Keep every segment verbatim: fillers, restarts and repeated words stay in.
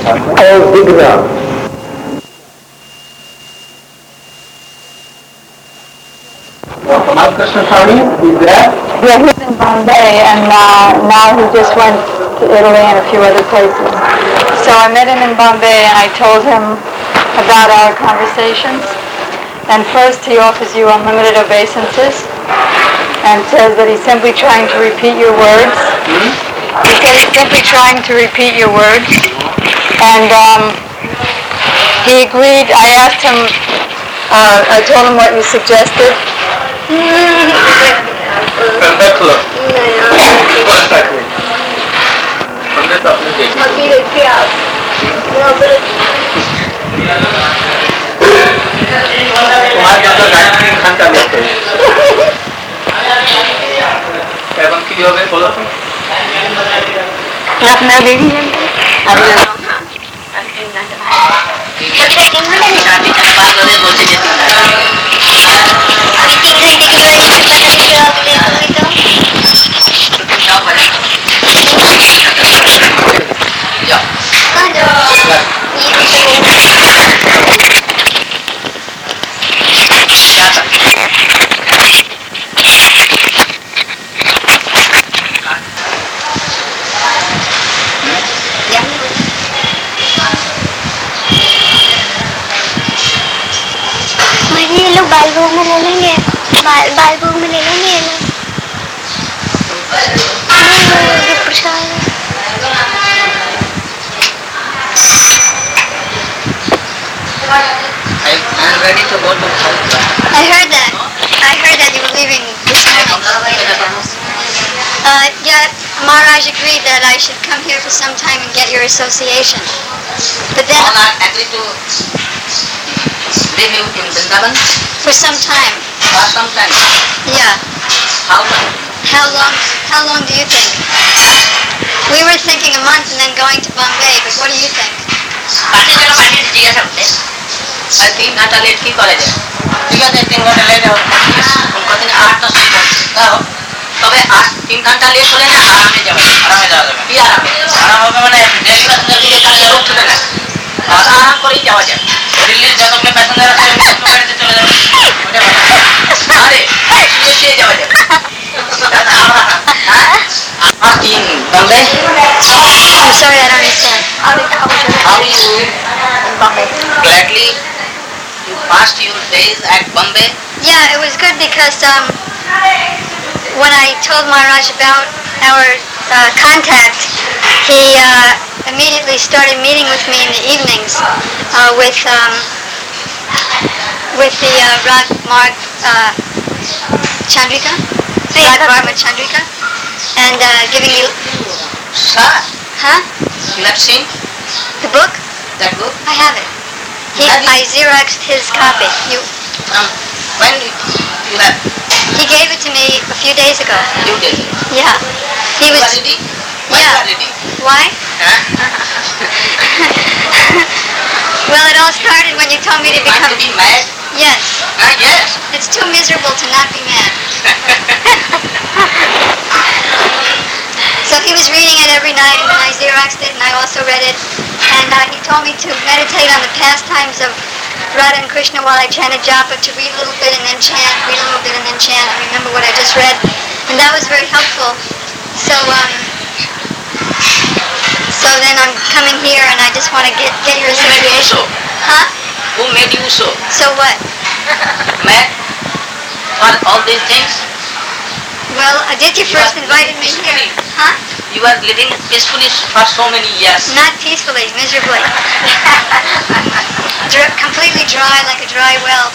or Vigra. Kamal Krishna Swami is there? Yeah, he's in Bombay, and uh, now he just went to Italy and a few other places. So I met him in Bombay, and I told him about our conversations. And first, he offers you unlimited obeisances, and says that he's simply trying to repeat your words. He said he's simply trying to repeat your words, and um, he agreed. I asked him. Uh, I told him what you suggested. আপনার বেরিয়ে যান बालभोग में ले लेंगे बाल बालभोग में ले लेंगे ये प्रसाद I'm ready to go to I heard that I heard that you were leaving this morning. Uh, yeah, Maharaj agreed that I should come here for some time and get your association. But then I agreed to leave you in Vrindavan for some time. for some time. Yeah. How long? How long? How long do you think? We were thinking a month and then going to Bombay, but what do you think? Party চলো party জিজ্ঞাসা করতে আর তিন ঘন্টা late কি করা যায় ঠিক আছে তিন ঘন্টা লেট কদিন আট দশ যাও তবে আট তিন ঘন্টা লেট হলে না আরামে যাবে আরামে যাওয়া যাবে কি আরামে আরাম হবে মানে দিল্লি প্যাসেঞ্জার দিকে কাছে উঠতে না আরাম করেই যাওয়া যায় দিল্লির যতগুলো প্যাসেঞ্জার আছে গাড়িতে চলে যাবে আরে শুয়ে যাওয়া যাবে in Bombay? I'm sorry, I don't understand. How did how was your How you in Bombay? gladly you passed your days at Bombay? Yeah, it was good because um, when I told Maharaj about our uh, contact, he uh, immediately started meeting with me in the evenings uh, with um, with the uh, Rag Marg uh, Chandrika, Rag Varma Chandrika, and uh, giving you. Sir, Huh? you have seen The book? that book? I have it. He, I Xeroxed his copy. You. Um, when you, you have He gave it to me a few days ago. you did? Yeah. He You was. are ready? Why Yeah. you are ready? Why? Huh? Well, it all started when you told me to You want become. to be mad? Yes. Ah, yes. It's too miserable to not be mad. So he was reading it every night, and then I Xeroxed it, and I also read it. And uh, he told me to meditate on the pastimes of Radha and Krishna while I chanted japa, to read a little bit and then chant, read a little bit and then chant. I remember what I just read, and that was very helpful. So, um, so then I'm coming here, and I just want to get get your Who made you association. so? Huh? Who made you so? So what? Mad? For all these things? Well, Aditya first invited me here. Huh? You are living peacefully for so many years. Not peacefully, miserably. Dr- completely dry, like a dry well.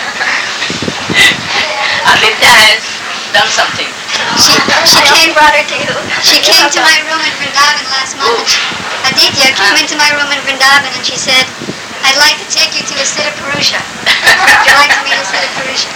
Aditya has done something. She, she came, brought her to you. She came to my room in Vrindavan last month. Aditya came into my room in Vrindavan and she said, I'd like to take you to a Siddha Purusha. Would you like to meet a Siddha Purusha?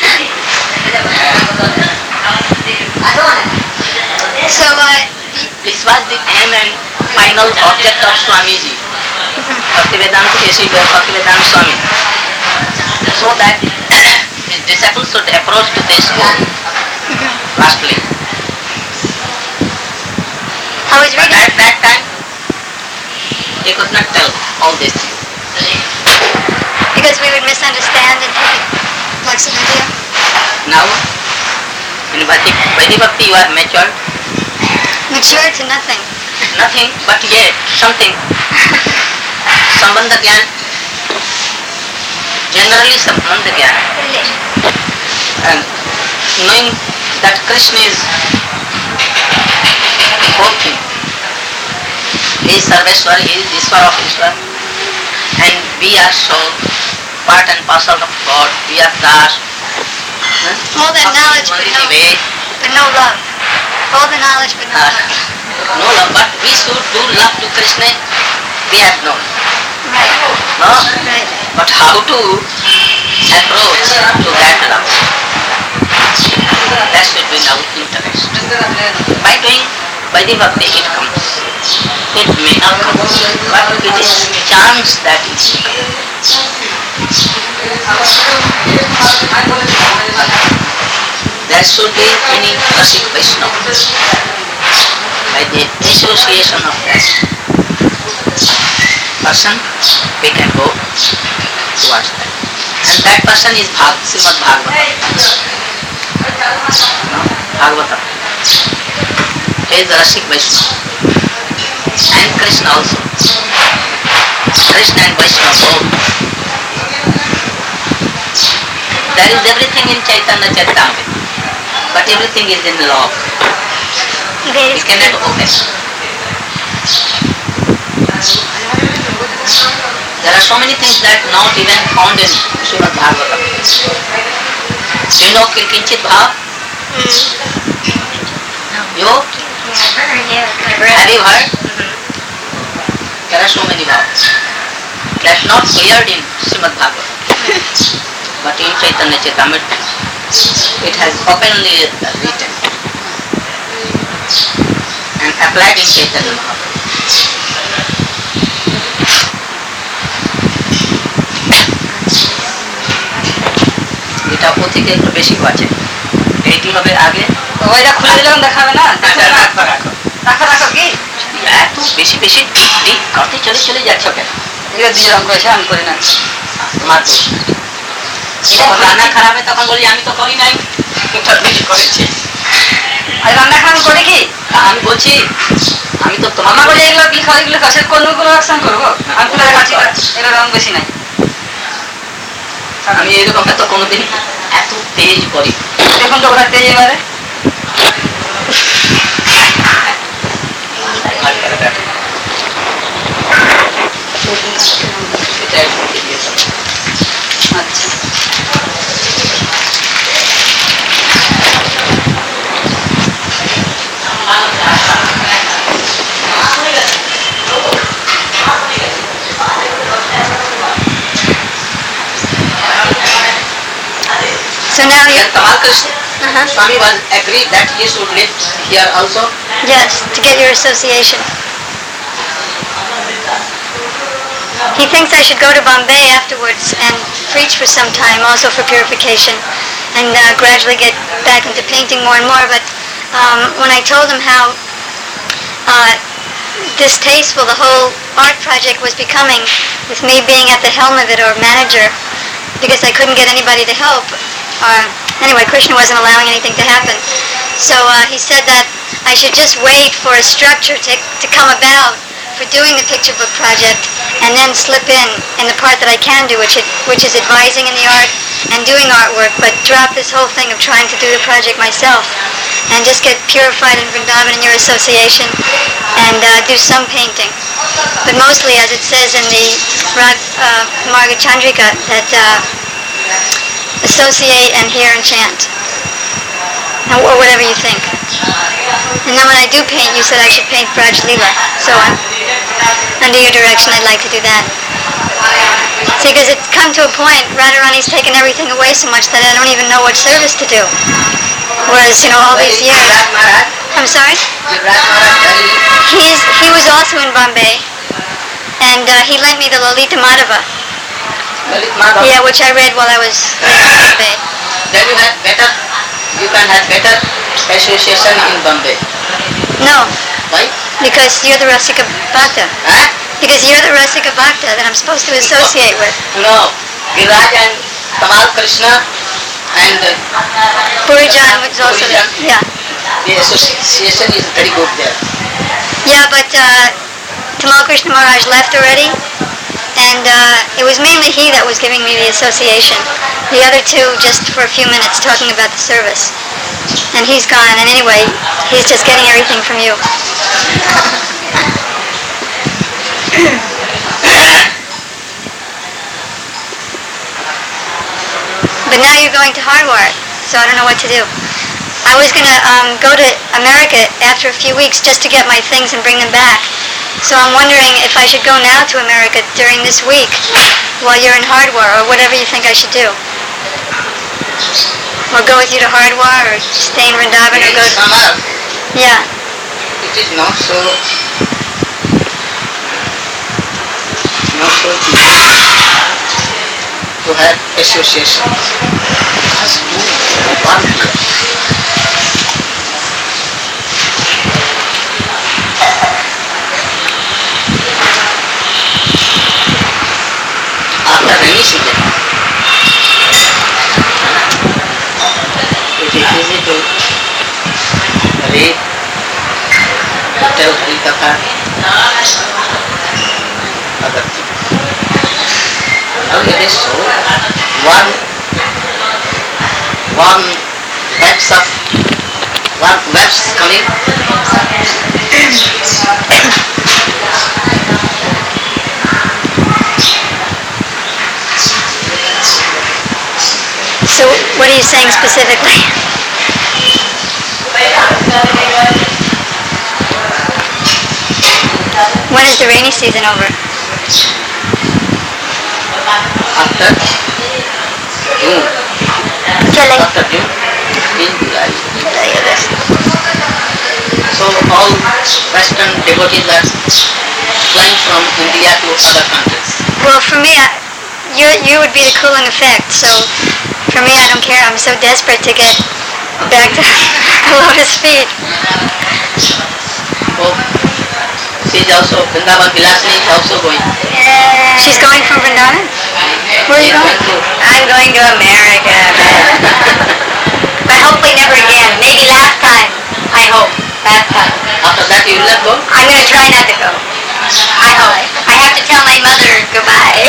So, uh, This was the aim and final object of Swamiji, Bhaktivedanta Kesi Bhaktivedanta Swami, so that his disciples should approach to this goal. Lastly, I was but reading. at that time, a he could not tell all this. Because we would misunderstand and take it like some idea. Now, in Vedic, Vedic Bhakti you are matured, Mature to nothing. nothing but yet something. Sambandha Gyan, generally Sambandha Gyan, and knowing that Krishna is both things. He is Sarveshwar, he is Ishwar of Ishwar, and we are so part and parcel of God, we are Das. All that knowledge but no, but no love. All the knowledge but no Uh, love. no love, but we should do love to Krishna, we have known. Right. No? Right. But how to approach to that love? That should be our interest. By doing Vaidhi Bhakti it comes. It may not come, but it is chance that it will come. There should be any Rasik Vaishnava. By the association of that person, we can go towards that. And that person is Bhag, Srimad Bhagavatam. No? Bhagavatam. He is the Rasik Vaishnava. And Krishna also. Krishna and Vaishnava both. There is everything in Chaitanya Charitamrita, but everything is in law. There We is cannot open. There are so many things that not even found in Srimad Bhagavatam. Do you know Kirkinchit Bhav? You? Have you heard? There are so many bhavs that not cleared in Srimad Bhagavatam. But in Chaitanya Charitamrita, it has openly written and applied in Chaitanya Mahaprabhu. এটা ও থেকে একটু বেশি বাঁচে, এইটি হবে আগে। ওইটা খুলে দিলাম দেখাবে না? আচ্ছা, রাখো রাখো রাখো রাখো কি? এত বেশি বেশি দিক কাটে চলে চলে যাচ্ছ কেন? এটা দিয়ে রং করেছে আমি করি না। তোমার দোষ না। যখন রান্না খারাপ হয় তখন বলি আমি তো করি নাই, এটা বেশি করেছে। আর রান্না খান করে কি? আমি বলছি আমি তো তোমার আমার বলে এগুলো কি খাওয়া এগুলো কাছের কোনগুলো অ্যাকশন করবো? আমি তো কাছে এটা রং বেশি নাই। আমি এরকম তো কোনোদিন এত তেজ করি। দেখুন তো ওটা তেজ এবারে। আচ্ছা So now you, And Tamal Krishna uh-huh. Swami was agreed that he should live here also. Yes, to get your association. He thinks I should go to Bombay afterwards and preach for some time, also for purification, and uh, gradually get back into painting more and more. But um, when I told him how uh, distasteful the whole art project was becoming, with me being at the helm of it or manager, because I couldn't get anybody to help. Uh, anyway, Krishna wasn't allowing anything to happen. So uh, he said that I should just wait for a structure to, to come about for doing the picture book project, and then slip in in the part that I can do, which, it, which is advising in the art and doing artwork, but drop this whole thing of trying to do the project myself and just get purified in Vrindavan in your association and uh, do some painting. But mostly, as it says in the Rag, uh, Marga Chandrika, that uh, associate and hear and chant, or whatever you think. And then when I do paint, you said I should paint Braj Leela. So I'm, under your direction, I'd like to do that. See, because it's come to a point, Radharani's taken everything away so much that I don't even know what service to do. Whereas, you know, all these years... Raj Maharaj, I'm sorry? Raj Maharaj, He's, he was also in Bombay, and uh, he lent me the Lalita Madhava. Lalit Madhav. Yeah, which I read while I was in Bombay. Then you have better, you can have better association in Bombay. No, Why? because you're the Rasika Bhakta. Huh? Because you're the Rasika Bhakta that I'm supposed to associate with. No, Giriraj and Tamal Krishna and uh, Purijan was also there. Purijan. Yeah. the association is very good there. Yeah, but uh, Tamal Krishna Maharaj left already, and uh, it was mainly he that was giving me the association. The other two just for a few minutes talking about the service. And he's gone, and anyway, he's just getting everything from you. But now you're going to Hardwar, so I don't know what to do. I was going to um, go to America after a few weeks just to get my things and bring them back. So I'm wondering if I should go now to America during this week while you're in Hardwar, or whatever you think I should do. Or go with you to Hardwar, or stay in Vrindavan, or In go... summer, Yeah. it is not so, not so easy to have association. Just do one year. After rainy season, it is easy to read, to tell Harikatha, other things. Now it is so, one, one webs of, one webs coming, So what are you saying specifically? When is the rainy season over? after June, July. after June, in July. July, August. So all Western devotees are flying from India to other countries. Well, for me, I, you you would be the cooling effect. So for me, I don't care. I'm so desperate to get back to the lotus feet. So she is also, Vrindavan Vilasini is also going. She's going from Vrindavan? Where are you going? I'm going to America. But hopefully never again. Maybe last time. I hope. Last time. After that you will not go? I'm going to try not to go. I hope. I have to tell my mother goodbye.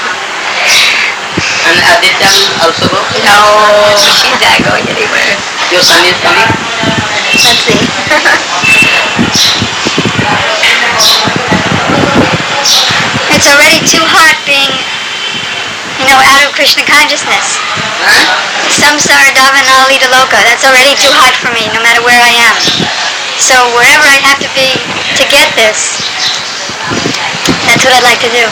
And Aditya will also go? No, she's not going anywhere. Your son is coming? Let's see. It's already too hot being, you know, out of Krishna consciousness. Huh? Samsara Davana Lita Loka. That's already too hot for me, no matter where I am. So wherever I have to be to get this, that's what I'd like to do.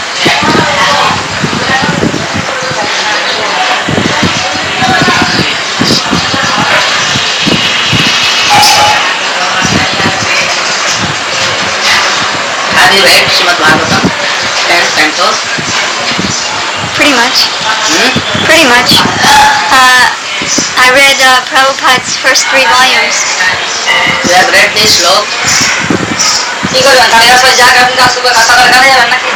Have you read Srimad Bhagavatam? Ten cantos? Pretty much. Hmm? Pretty much. Uh, I read uh, Prabhupada's first three volumes. You have read this slok? কি করবেন সাড়ে দশ বাজে যাক আপনি দশ সকাল কানে যাবেন নাকি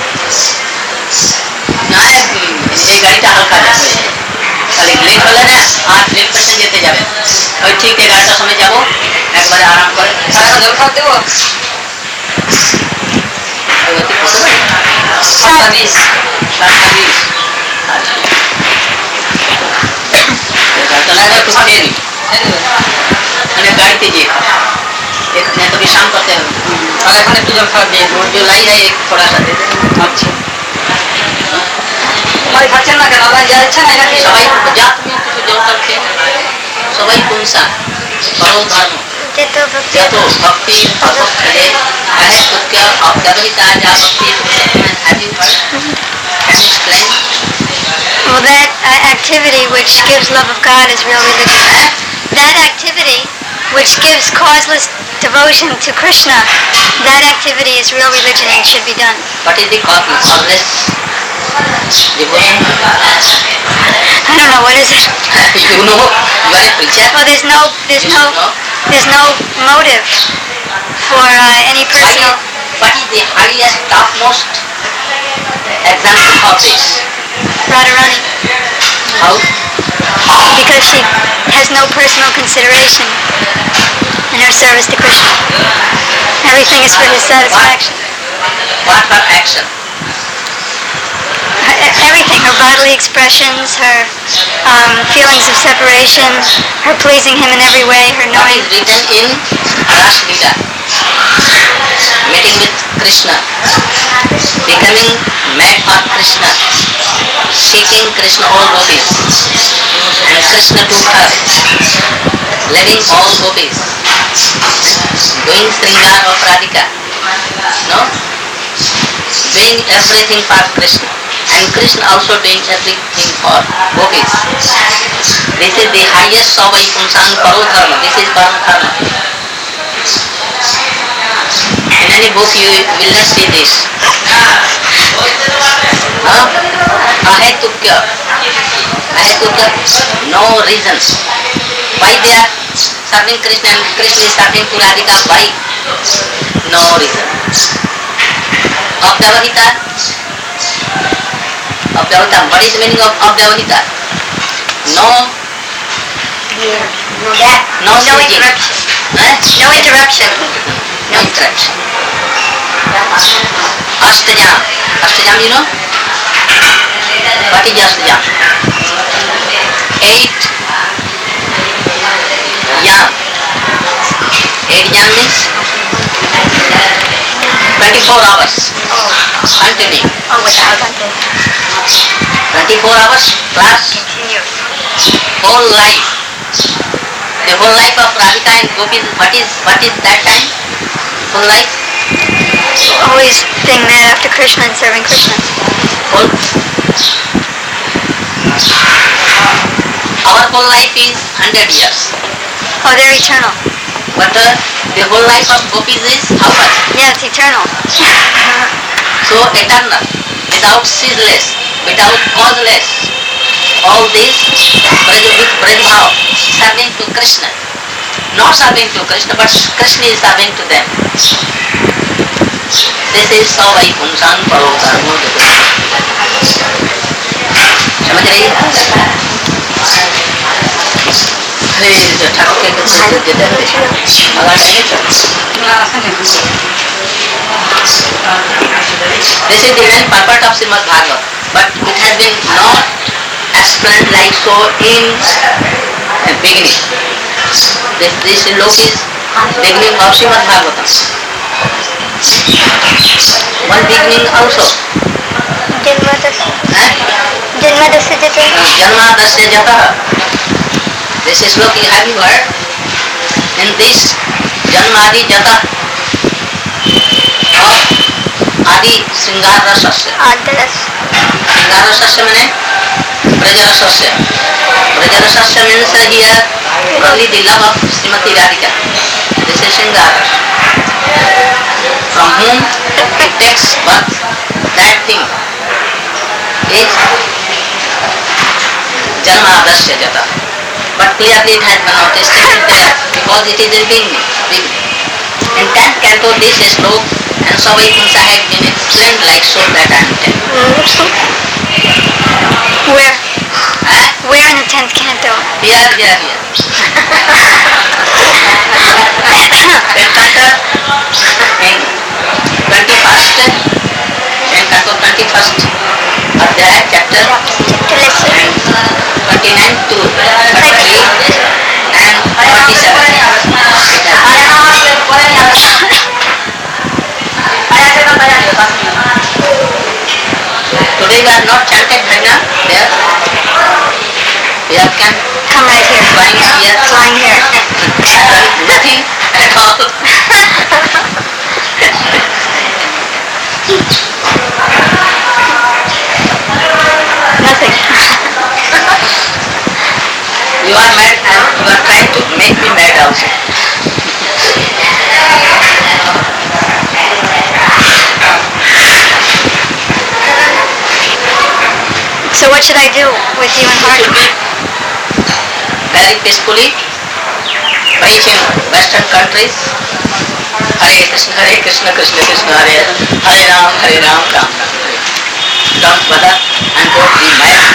না এই গাড়িটা হালকা যাবে খালি লেট হলে না আট রেল স্টেশন যেতে যাবে ওই ঠিক এগারোটার সময় যাবো একবারে আরাম করে সাড়ে জল খাওয়া দেবো ওই অতি কত বাড়ি সাতটা বিশ সাতটা বিশ এগারোটা লাগে कुछ देर মানে গাড়িতে যেয়ে एक नहीं तो विश्राम करते हैं আর এখন একটু জল খাওয়া দিয়ে वो जो लाई है एक थोड़ा सा दे दे আচ্ছা ভাই খাচ্ছেন না কেন আপনার যা ইচ্ছা না নাকি সবাই যা তুমি কিছু জল করতে সবাই পুংসা করো ধর্ম যত ভক্তি ভগবত করে আহে সত্য অব্যবহিতা যা ভক্তি have you heard? Can you explain? Well, that uh, activity which gives love of God is real religion. That activity which gives causeless devotion to Krishna, that activity is real religion and should be done. What is the cause of this devotion? I don't know, what is it? You know, you are a preacher. Well, there's no, there's You no, should know. there's no motive for uh, any personal... what is the highest, topmost example of this? Radharani. How? Because she has no personal consideration in her service to Krishna. Everything is for his satisfaction. What her action? Her- Everything, her bodily expressions, her um, feelings of separation, her pleasing him in every way, her What knowing. is written in Ras Leela? Meeting with Krishna, becoming mad for Krishna, seeking Krishna all gopis, and Krishna took her, loving all gopis, doing Sringar of Radhika, no? Doing everything for Krishna, and Krishna also doing everything for gopis. This is the highest of Vaikunthan Parodharma. This is Parodharma. In any book you will not see this. Huh? Ahetukya. Ahetukya, no reason. Why they are serving Krishna and Krishna is serving to Radhika? Why? No reason. Abhyavahita. Abhyavahita. What is the meaning of Abhyavahita? No. No gap. No No switching. interruption. Eh? No interruption. No interruption. Astajam. Astajam, you know? What is Astajam? Eight yam. Eight yam means twenty-four hours. Continuing. Oh, without twenty-four hours plus continue. whole life. The whole life of Radhika and Gopis, what is what is that time? Whole life? Always being mad after Krishna and serving Krishna. Whole our whole life is hundred years. Oh, they're eternal. But uh, the whole life of gopis is how much? Yeah, it's eternal. So eternal, without ceaseless, without causeless. All this Braj, with Brajbhav, serving to Krishna. Not serving to Krishna, but Krishna is serving to them. This is how Vaikunthan Parodharma. समझ रही है? जो ठाकुर के कुछ देते हैं मगर नहीं This is the main purport of Srimad Bhagavad, but it has been not explained like so in the beginning. This this look is beginning of Srimad Bhagavatam. One beginning also. Eh? Janmadasya jata. Janmadasya jatah. This is look you have you heard? In this Janmadi jatah of Adi Sringar Rasasya. Adaras. Sringar Rasasya means Braja Rasasya. Braja Rasasya means here only the love of Srimati Radhika. This is Sringar. From whom it takes birth, that thing is Janmadasya jatah. But clearly it has been noticed there because it is a beginning. In tenth canto this sloka and so Vaikuntha had been explained like so that I am telling. Where? Eh? Where in the tenth canto? Here, here, here. tenth canto in twenty-first, in canto twenty-first Adhyaya chapter and twenty-nine to thirty and forty-seven. Today we are not chanted bhajna there. We are can Come right here. flying here. Flying here. Nothing at all. Nothing. You are mad and you are trying to make me mad also. So what should I do with you and You should Hardy? be very peacefully preach in Western countries Hare Krishna, Hare Krishna, Krishna Krishna, Hare Hare Ram, Hare Ram, Ram Ram, Hare. Don't bother and don't be mad.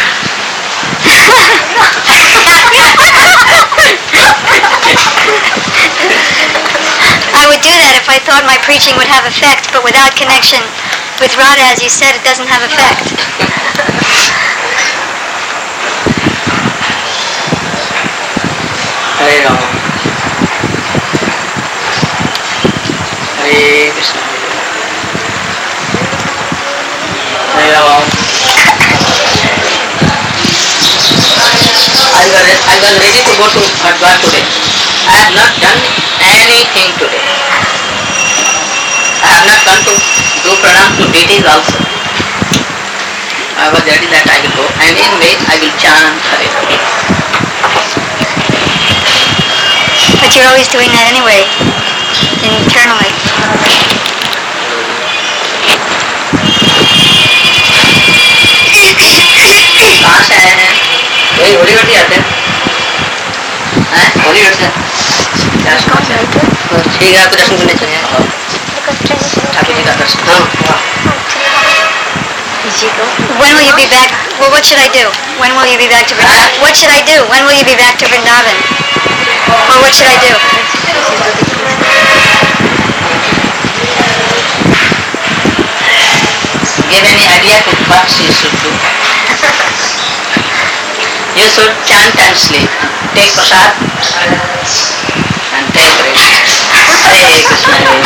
I would do that if I thought my preaching would have effect, but without connection with Radha, as you said, it doesn't have effect. Hare Ram, Hare Krishna, Hare Ram. I was, I was ready to go to Haridwar today. I have not done anything today. I have not gone to do pranam to deities also. I was ready that I will go, and in way I will chant Hare Ram. But you're always doing that anyway, internally. कहाँ से आए हैं? वही Hollywood ही आते हैं? हैं? Hollywood से? क्या समझ है? ठीक है, आपको दर्शन करने चले हैं। ठाकुर जी का दर्शन। हाँ, वाह। When will you be back? Well, what should I do? When will you be back to Vrindavan? What should I do? When will you be back to Vrindavan? Or what should I do? Give any idea to what you should do? You should chant and sleep. Take prasad and take rest. Hare Krishna, Hare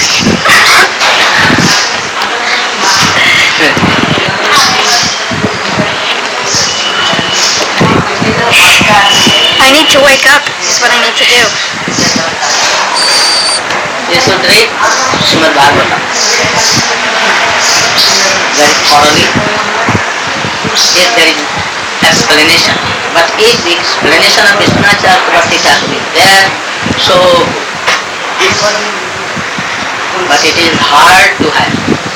I need to wake up, is what I need to do. You should read Srimad Bhagavatam very thoroughly. Yes, there is explanation, but if the explanation of Vishwanath Chakravarti Thakur is there, so but it is hard to have.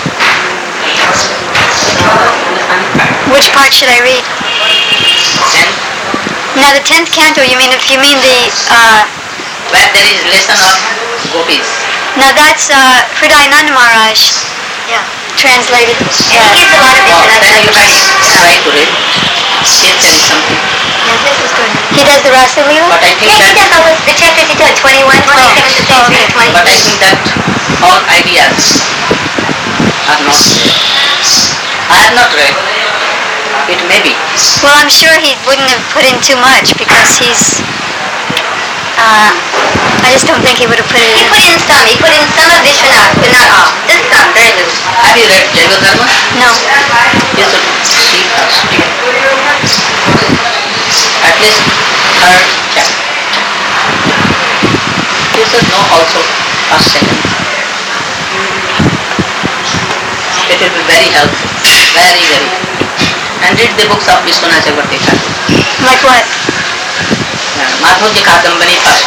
Which part should I read? Then, Now the tenth canto, you mean if you mean the, uh, where there is lesson of gopis. now that's uh, Hridayananda Maharaj Yeah. translated. He gives a lot of Oh, Vishwanath then you can Chakravarti. try to read. Here there is something, Yeah, this is good. He does the Rasa Leela? but I think Yeah, he that, does all this, the chapters he does, twenty-one, twenty-seven, Oh, twenty-three, okay. twenty. but I think that all ideas are not there. I have not read. It may be. Well, I'm sure he wouldn't have put in too much because he's, uh, I just don't think he would have put it He in. put in some, he put in some of Vishwanath, but not all. Just some, very little. Have you read Jaiva Dharma? No. You should see first. At least third chapter. You should know also first, second. It will be very helpful. Very, very. And read the books of Vishwanath Chakravarti Thakur. Like what? Madhurya Kadambani first.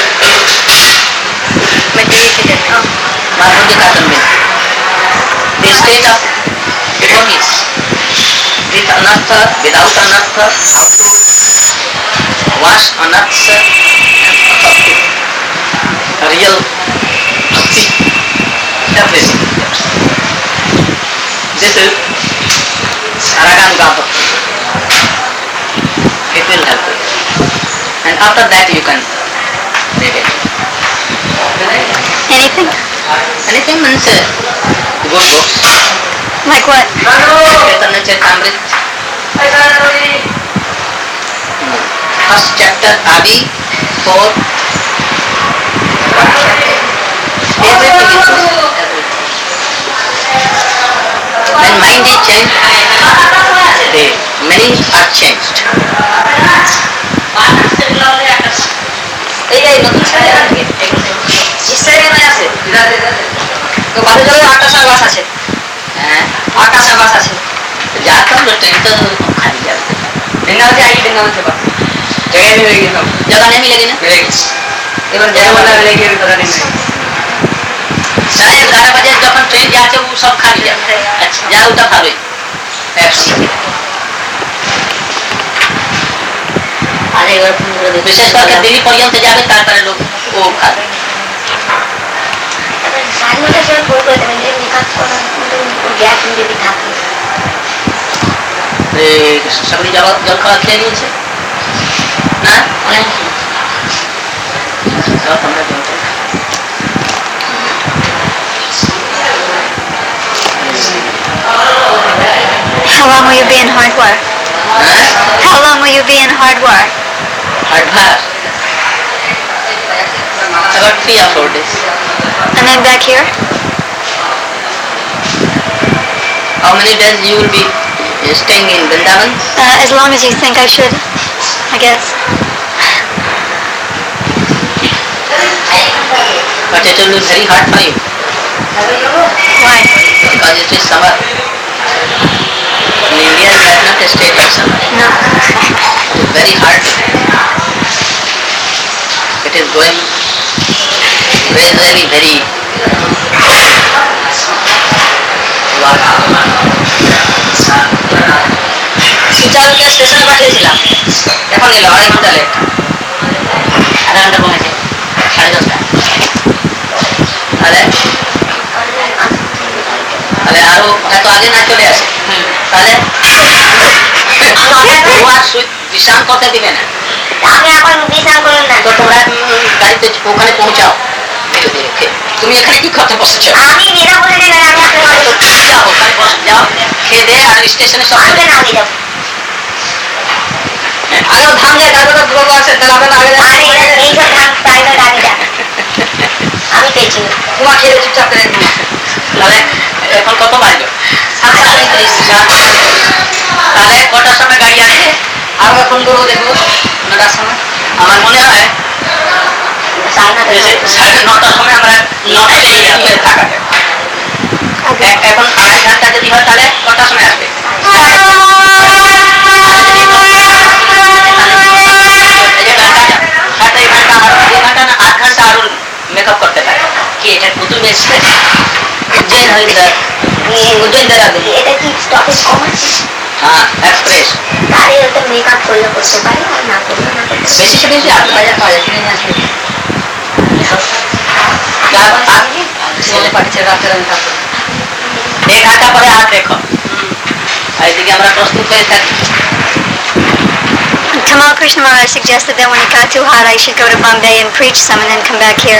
Madhurya oh. Madhurya Kadambani. The state of devotees. With anartha, without anartha, how to wash anartha and how to real bhakti, everything. This is Raganuga Bhakti. It will help you. And after that you can read it. Anything? Anything means uh, good books. Like what? Chaitanya Charitamrita. First chapter Adi, four. Everything is good. When mind is changed, the many are changed. এইটাই নতুন ছেলে আসবে ইসরায়েলে নয় আছে তো বাসে চলে আটটা সাড়ে বাস আছে हैं? আটটা সাড়ে বাস আছে जाता हूँ ट्रेन तो खाली जाता है। বৃন্দাবন से आएगी बृंदावन से बस जगह मिलेगी सब जगह नहीं मिलेगी ना? मिलेगी एवं जगह वाला मिलेगी अभी पता नहीं मिलेगी साढ़े ग्यारह बजे जब ट्रेन जाते वो सब खाली जाता है। अच्छा जा उतर खाली अरे विशेष करके दिल्ली पर्यंत जावे तार लोग वो खाली সকলে জল জল খাওয়া খেয়ে নিয়েছে না অনেক জল আমরা জল খাই। How long will you be in Hardwar? হ্যাঁ How long will you be in Hardwar? Hardwar about three or four days. And then back here? How many days you will be staying in Vrindavan? Uh, as long as you think I should, I guess. But it will be very hard for you Why? because it is summer. In India you have not stayed in summer. No. It is very hard. It is going very very very সুচারুকে স্টেশনে পাঠিয়েছিলাম এখন এলো আড়াই ঘন্টা late আধা ঘন্টা কমেছে সাড়ে দশটা তাহলে তাহলে আরো এত আগে না চলে আসে তাহলে ও আর সুই- বিশ্রাম করতে দিবে না আমি এখন বিশ্রাম করুন না তো তোমরা উম, গাড়িতে ওখানে পৌঁছাও ধীরে ধীরে খে- তুমি এখানে কি করতে বসেছো আমি নিরা বলে দিলেন আমি আপনার তো যাও ওখানে বসে যাও খেয়ে দে আর স্টেশনে সব আনবে না আমি যাবো আরো ধান যায় তারপরে দুর্গ আছে তাহলে আপনারা আগে আরে এইসব ধান প্রাইভেট আগে যান আমি পেয়েছি ঘুমা খেয়ে চুপচাপ করে ঘুমা তাহলে এখন কত বাজলো সাতটা পঁয়ত্রিশ সাতটা তাহলে কটার সময় গাড়ি আছে আরো এখন করবো দেখবো নটার সময় আমার মনে হয় যে সে সাড়ে নটার সময় আমরা নটাতে হয়ে থাকা যায়। এ- এখন আড়াই ঘন্টা যদি হয় তাহলে কটার সময় আসবে এই যে ঘন্টা সাড়ে এই ঘন্টা আর এই ঘন্টা না আট ঘন্টা আরো মেকআপ করতে পারে কি এটা নতুন এক্সপ্রেস উজ্জৈন হরিদ্বার উজ্জৈন দেরাদুন এটা কি স্টপেজ কম আছে হ্যাঁ এক্সপ্রেস তাহলে ওটা মেকআপ করলে করতে পারি আর না করলে না করতে পারি বেশি से বেশি আট হাজার পাওয়া যায় কিনে নিয়ে আসবে পাঠিয়ে রাখতে এক ঘন্টা পরে হাত রেখো আর এদিকে আমরা প্রস্তুত হয়ে থাকি Kamal Krishna Maharaj suggested that when it got too hot, I should go to Bombay and preach some and then come back here.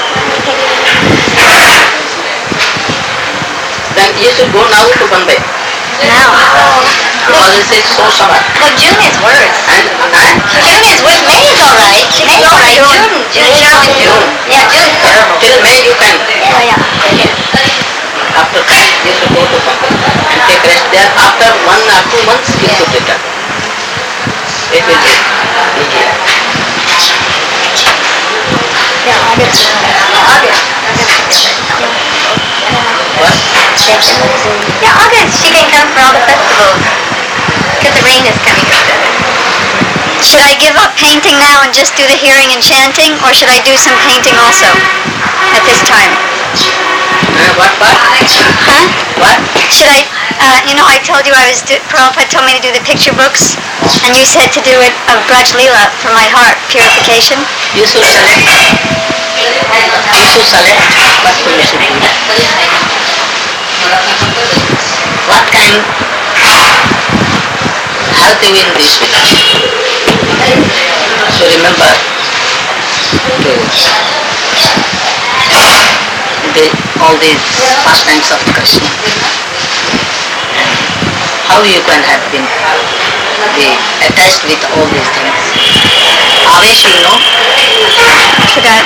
then you should go now to Bombay Now? because it is so summer But June is worse. and and June is worse. May is alright. May is alright. June. June. June. June. Yeah, June is terrible. till May you can Oh, yeah. after that you should go to Bombay and take rest there after one or two months you should return it will be easier Yeah, August. August. what Yeah, August. She can come for all the festivals. Because the rain is coming up. Should I give up painting now and just do the hearing and chanting, or should I do some painting also at this time? uh, what what Huh? what Should I, uh, you know, I told you I was, do, Prabhupada told me to do the picture books, and you said to do it of Braj Leela for my heart purification. you should select you should select what you should do what can help you in this way so remember the, the all these pastimes of Krishna how you can have been be attached with all these things Avesh you know Forgot.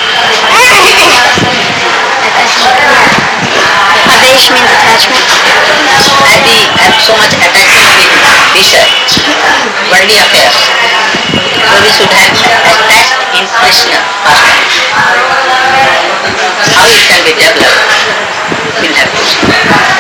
Avesh means attachment. happy have so much attachment with Vishaya, worldly affairs. So we should have attached in Krishna pastime. How it can be developed? We'll have to see.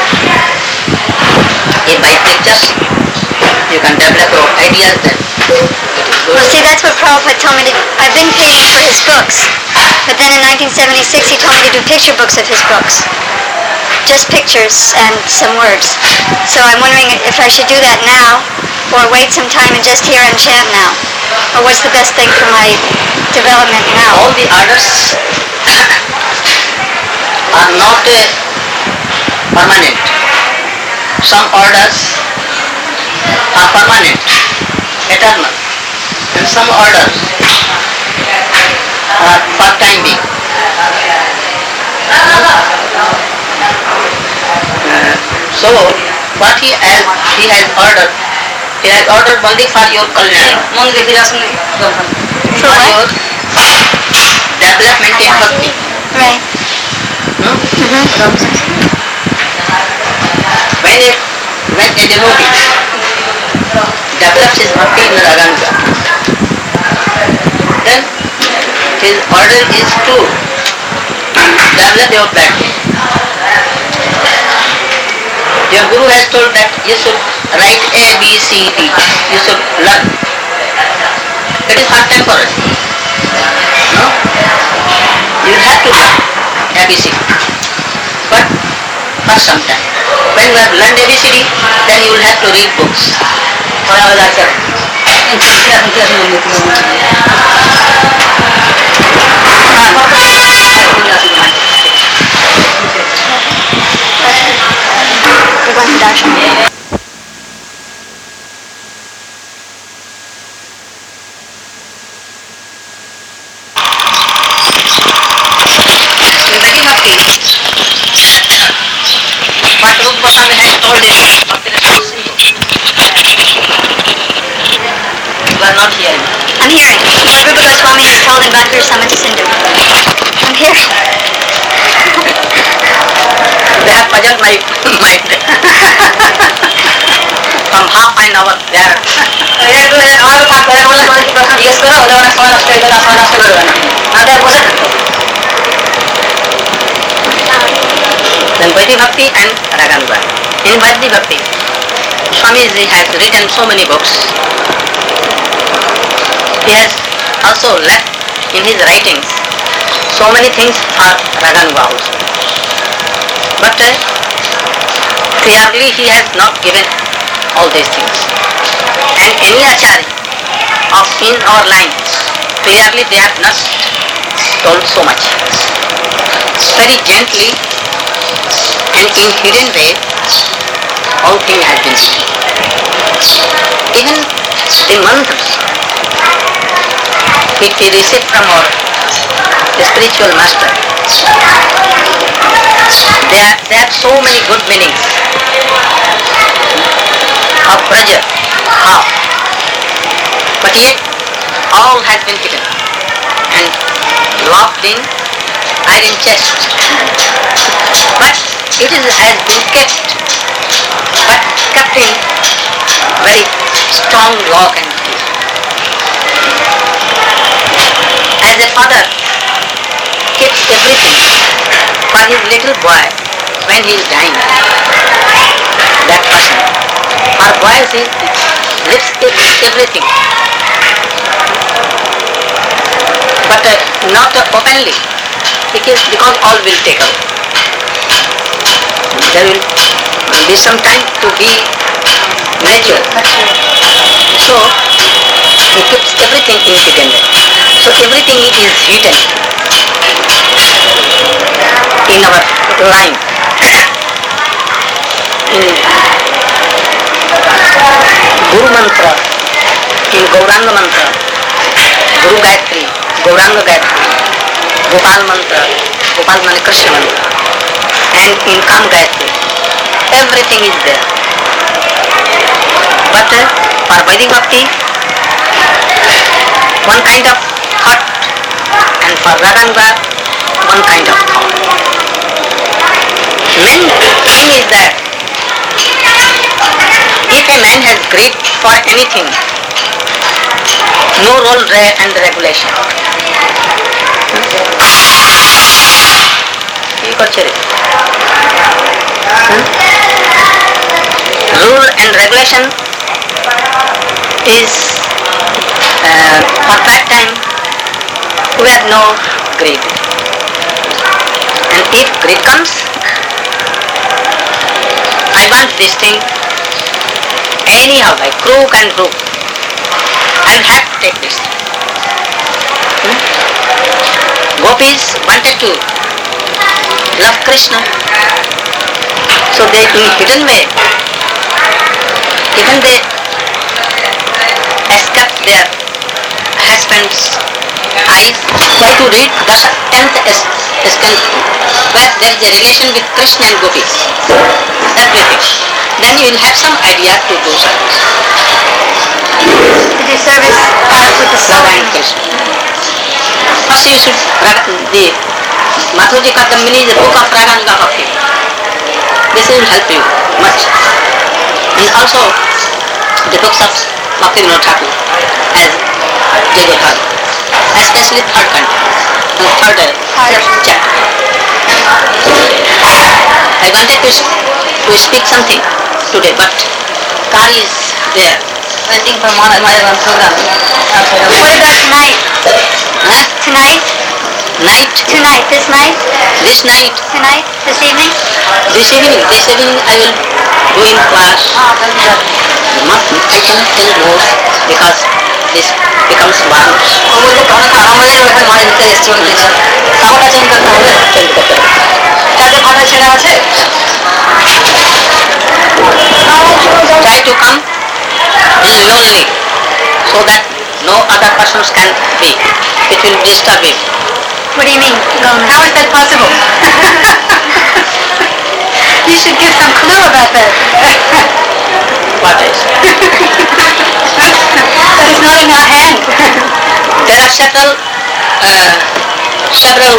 If by pictures you can develop your ideas then it is Well, good. see, that's what Prabhupada told me to do. I've been paying for his books, but then in nineteen seventy-six he told me to do picture books of his books. Just pictures and some words. So I'm wondering if I should do that now, or wait some time and just hear and chant now. Or what's the best thing for my development now? All the orders are not uh, permanent. Some orders are permanent, eternal, and some orders are for time being. Uh, so, what he has, he has ordered, he has ordered only for your kalyan, for your development in bhakti. Right. No? When a, when a devotee develops his bhakti in Raganuga, then his order is to develop your bhakti. Your Guru has told that you should write A, B, C, D. You should learn. It is not temporary. No? You have to learn A B C D. But for some time. When you have learned A B C D, then you will have to read books. We're going to darshan. Very happy that what Rupa Goswami has told in Bhakti-Rasamrita. You are not hearing. I'm hearing. What Rupa Goswami has told in Bhakti Rasamrita Sindhu. I'm hearing. They have puzzled my mind. From half an hour there. Then Vaidhi Bhakti and Raganuga. In Vaidhi Bhakti, Swamiji has written so many books. He has also left in his writings so many things for Raganuga also. But uh, clearly he has not given all these things. And any acharya of in our line, clearly they have not told so much. Very gently and in hidden way, all things have been seen. Even in mantras, if we receive from our spiritual master, They, are, they have so many good meanings of pleasure, how, but yet all has been hidden and locked in iron chest. But it is, has been kept, but kept in very strong lock and key. As a father keeps everything for his little boy when he is dying, that person, for boys he lives everything, but uh, not uh, openly, because, because all will take away. There will be some time to be mature. So he keeps everything in hidden way. So everything is hidden in our line. In Guru Mantra, in Gauranga Mantra, Guru Gayatri, Gauranga Gayatri, Gopal Mantra, Gopal Mani Krishna Mantra, and in Kam Gayatri, everything is there. But uh, for Vaidhi Bhakti, one kind of thought, and for Raganuga, one kind of thought. Main thing is that if a man has greed for anything, no rule and regulation. Rule and regulation is uh, for that time who have no greed. And if greed comes, I want this thing anyhow, by crook and crook, I will have to take this. Hmm? Gopis wanted to love Krishna, so they in hidden way, even they escape their husband's eyes. Try to read the tenth skandha, where there is a relation with Krishna and gopis. Everything. Then you will have some idea to do service. To do service uh, with the Radha soul. and Krishna. First you should, the Madhurji Kadambini is a book of Raga and Bhakti. This will help you much. And also the books of Bhakti Vinod Thakur as Jai Gopal, especially third canto, and third uh, chapter. I wanted to, to speak something today, but Kari is there. Waiting for my, my program. What about tonight? Huh? Tonight? Night? Tonight? This night? This night? Tonight? This evening? This evening, this evening I will go in class. Not, I cannot tell more because this becomes one. আমাদের ওখানে মারা দিতে এসছে ওই দিকে সাউন্ডটা change করতে হবে চেঞ্জ করতে হবে কাছে ফাটা ছেড়ে আছে try to come lonely so that no other persons can be. It will disturb him. What do you mean? How is that possible? You should give some clue about that. What is? That is not in our hand. There are several, uh, several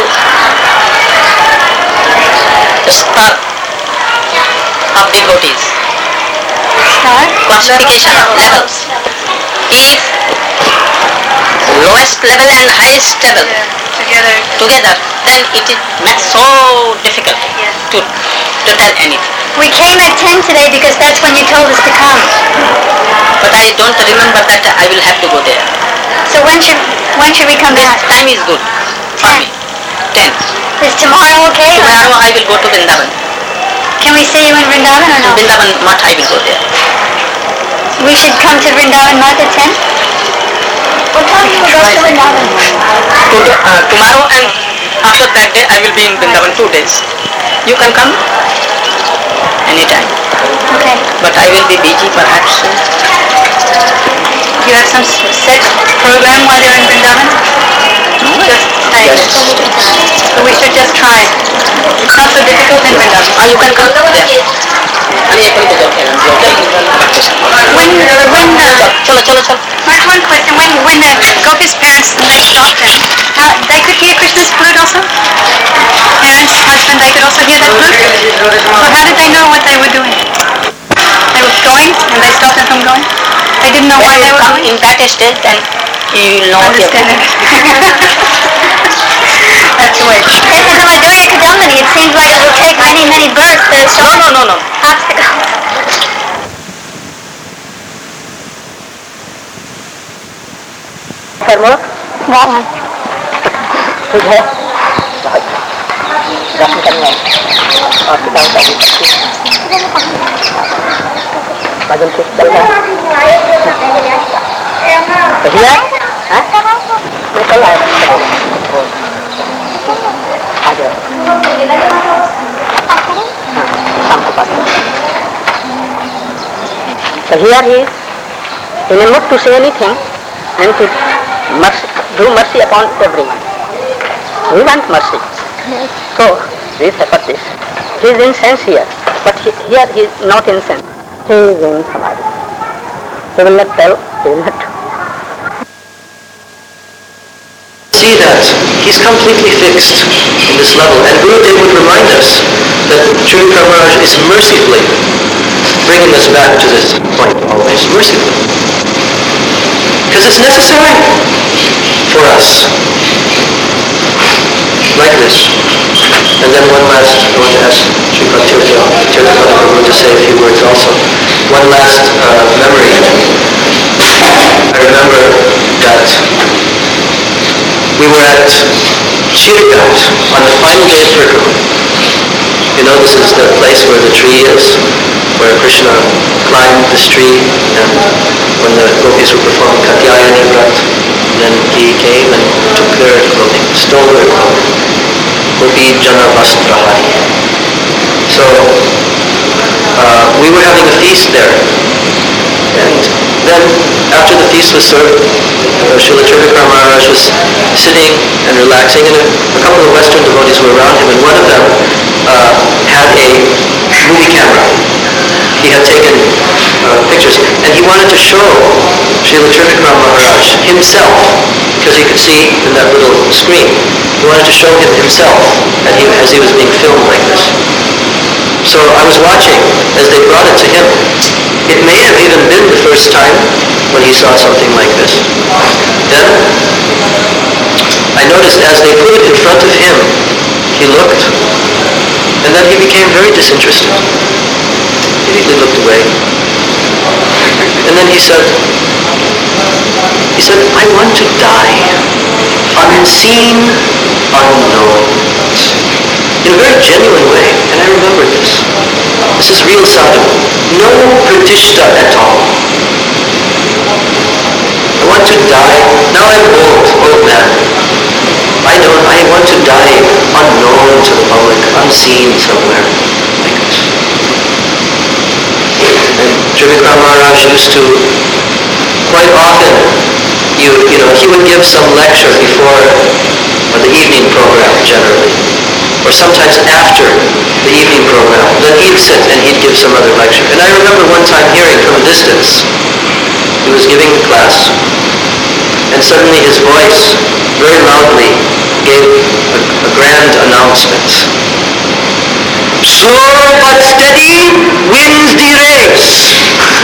star of devotees. Star? Classification of levels. If lowest level and highest level Together. together, then it is makes so difficult to to tell anything. We came at ten today because that's when you told us to come. But I don't remember that I will have to go there. So when should when should we come This back? time is good for me. Ten. Is tomorrow okay? Tomorrow I will go to Vrindavan. Can we see you in Vrindavan or no? Vrindavan Math I will go there. We should come to Vrindavan Math at ten? What time do you go to Vrindavan? To- uh, tomorrow and after that day I will be in Vrindavan two days. You can come anytime. Okay. But I will be busy perhaps. You have some s- set program while you're in Vrindavan? Just stay. So we should just try. It's not so difficult in Vrindavan. Or you can come there. আমি এখনই তো যাচ্ছি না When, when, uh, চলো চলো চলো Mark, one question. When, when uh, Gopi's parents, they stopped him, how, they could hear Krishna's flute also? Parents, husband, they could also hear that flute? So how did they know what they were doing? They were going and they stopped them from going? They didn't know why when they you were come going? in that stage then you will know Understand it. That's the way. And to the Madhurya Kadambini, it seems like it will take many, many births to no solve no no no obstacles. For more? That one. ठीक है दर्शन करने आए और किताब का भी भजन से चल रहा है भैया हाँ? मैं कल आया आ जाओ हाँ शाम को पास So here he is in a mood to say anything and to mercy, do mercy upon everyone. We want mercy. So, this happens this. He is insincere, but he, here he is not insincere. He is in samadhi. He will not tell, he will not. See that he's completely fixed in this level, and Gurudev would remind us that Sri Maharaj is mercifully bringing us back to this point always, mercifully. Because it's necessary for us. Like this. And then one last, I want to ask Sri Tirtha Prabhu to say a few words also. One last uh, memory. I remember that we were at Shirgat on the final day of Parikrama. You know, this is the place where the tree is, where Krishna climbed this tree, and when the gopis were performing Katyayani Vrat, then he came and took their clothing, stole their clothing. Gopi Jana Vastrahari. So, uh, we were having a feast there, and Then, after the feast was served, uh, Srila Trivikram Maharaj was sitting and relaxing, and a, a couple of Western devotees were around him, and one of them uh, had a movie camera. He had taken uh, pictures, and he wanted to show Srila Trivikram Maharaj himself, because he could see in that little screen. He wanted to show him himself and he, as he was being filmed like this. So I was watching as they brought it to him. It may have even been the first time when he saw something like this. Then I noticed as they put it in front of him, he looked, and then he became very disinterested. He immediately looked away. And then he said, he said, I want to die, unseen, unknown. In a very genuine way, and I remembered this. This is real sadhu. No pratishta at all. I want to die. Now I'm old, old man. I don't, I want to die unknown to the public, unseen somewhere, like this. And Trivikram Maharaj used to, quite often, you, you know, he would give some lecture before or the evening program generally, or sometimes after the evening program. Then he'd sit and he'd give some other lecture. And I remember one time hearing from a distance, he was giving the class, and suddenly his voice very loudly gave a, a grand announcement. Slow but steady wins the race.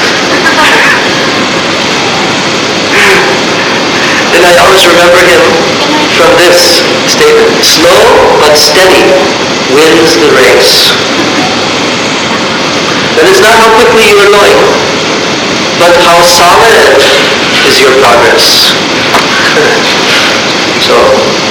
And I always remember him from this statement. Slow but steady wins the race. That is not how quickly you are going, but how solid is your progress. So